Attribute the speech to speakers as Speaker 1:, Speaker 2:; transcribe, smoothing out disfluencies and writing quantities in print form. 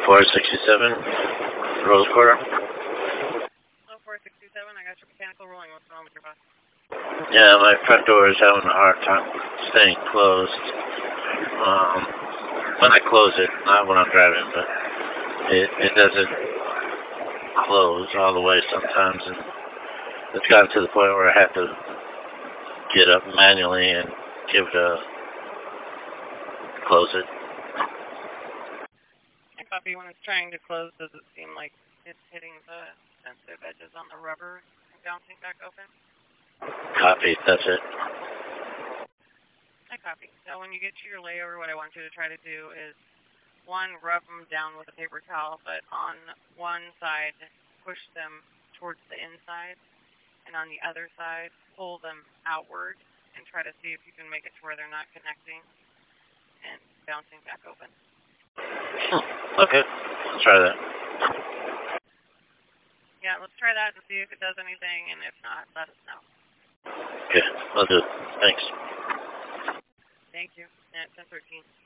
Speaker 1: 467, Rose Quarter.
Speaker 2: Oh, 467, I got your mechanical rolling. What's wrong with your bus?
Speaker 1: Yeah, my front door is having a hard time staying closed. When I close it, not when I'm driving, but it doesn't close all the way sometimes, and it's gotten to the point where I have to get up manually and give it a close it.
Speaker 2: I copy. When it's trying to close, does it seem like it's hitting the sensitive edges on the rubber and bouncing back open?
Speaker 1: Copy, that's it.
Speaker 2: I copy. So when you get to your layover, what I want you to try to do is, one, rub them down with a paper towel, but on one side, push them towards the inside, and on the other side, pull them outward and try to see if you can make it to where they're not connecting and bouncing back open.
Speaker 1: Okay, let's try that.
Speaker 2: Yeah, let's try that and see if it does anything, and if not, let us know.
Speaker 1: Okay, I'll do it. Thanks.
Speaker 2: Thank you. Yeah, 1013.